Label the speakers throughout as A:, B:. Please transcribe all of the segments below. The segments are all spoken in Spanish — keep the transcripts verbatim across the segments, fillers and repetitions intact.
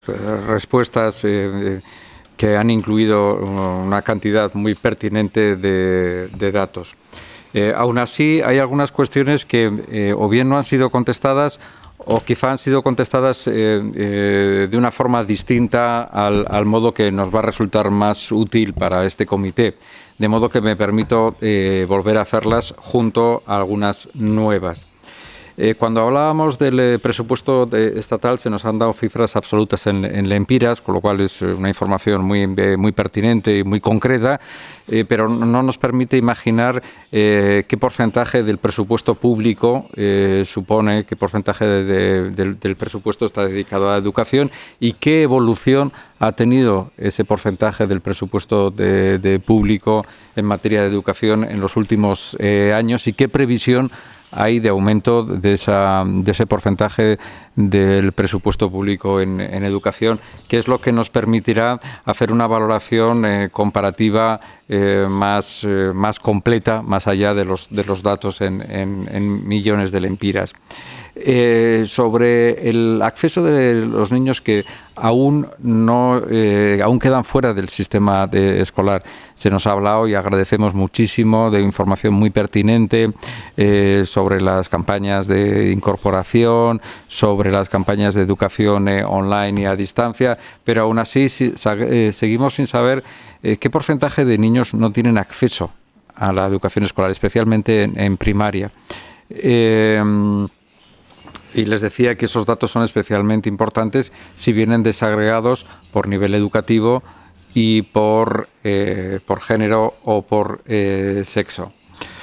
A: respuestas eh, que han incluido una cantidad muy pertinente de, de datos. Eh, aún así, hay algunas cuestiones que eh, o bien no han sido contestadas o quizá han sido contestadas eh, eh, de una forma distinta al, al modo que nos va a resultar más útil para este comité. De modo que me permito eh, volver a hacerlas junto a algunas nuevas. Eh, cuando hablábamos del eh, presupuesto de, estatal se nos han dado cifras absolutas en, en lempiras, con lo cual es una información muy, eh, muy pertinente y muy concreta, eh, pero no nos permite imaginar eh, qué porcentaje del presupuesto público eh, supone, qué porcentaje de, de, del, del presupuesto está dedicado a la educación y qué evolución ha tenido ese porcentaje del presupuesto de, de público en materia de educación en los últimos eh, años y qué previsión hay de aumento de, esa, de ese porcentaje del presupuesto público en, en educación, que es lo que nos permitirá hacer una valoración eh, comparativa eh, más, eh, más completa, más allá de los, de los datos en, en, en millones de lempiras. Eh, sobre el acceso de los niños que aún no eh, aún quedan fuera del sistema de escolar. Se nos ha hablado y agradecemos muchísimo de información muy pertinente eh, sobre las campañas de incorporación, sobre las campañas de educación eh, online y a distancia, pero aún así si, eh, seguimos sin saber eh, qué porcentaje de niños no tienen acceso a la educación escolar, especialmente en, en primaria. Eh, Y les decía que esos datos son especialmente importantes si vienen desagregados por nivel educativo y por, eh, por género o por eh, sexo.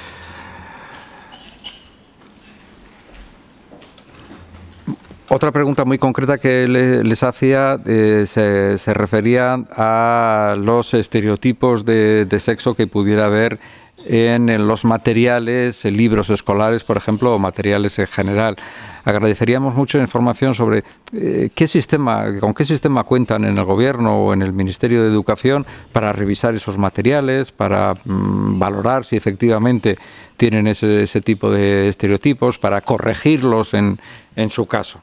A: Otra pregunta muy concreta que le, les hacía eh, se, se refería a los estereotipos de, de sexo que pudiera haber en, en los materiales, en libros escolares, por ejemplo, o materiales en general. Agradeceríamos mucho información sobre eh, qué sistema, con qué sistema cuentan en el Gobierno o en el Ministerio de Educación para revisar esos materiales, para mmm, valorar si efectivamente tienen ese, ese tipo de estereotipos, para corregirlos en, en su caso.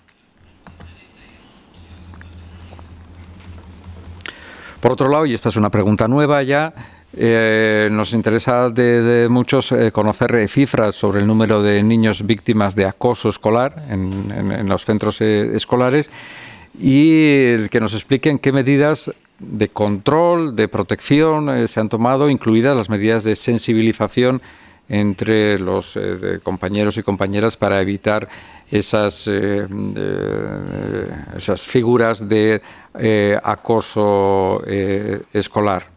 A: Por otro lado, y esta es una pregunta nueva ya, eh, nos interesa de, de muchos eh, conocer eh, cifras sobre el número de niños víctimas de acoso escolar en, en, en los centros eh, escolares y que nos expliquen qué medidas de control, de protección eh, se han tomado, incluidas las medidas de sensibilización entre los eh, compañeros y compañeras para evitar esas, eh, eh, esas figuras de eh, acoso eh, escolar.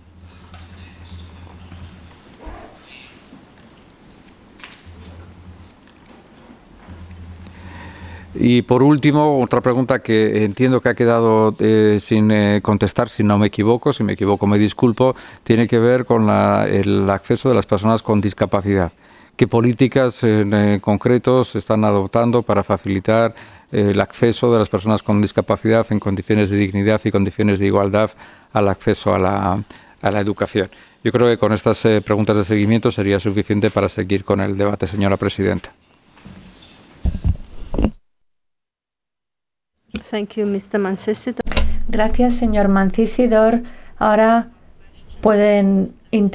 A: Y por último, otra pregunta que entiendo que ha quedado eh, sin eh, contestar, si no me equivoco, si me equivoco me disculpo, tiene que ver con la, el acceso de las personas con discapacidad. ¿Qué políticas en eh, concreto se están adoptando para facilitar eh, el acceso de las personas con discapacidad en condiciones de dignidad y condiciones de igualdad al acceso a la, a la educación? Yo creo que con estas eh, preguntas de seguimiento sería suficiente para seguir con el debate, señora presidenta.
B: Thank you, mister Mancini.
C: Gracias, señor Mancisidor. Ahora pueden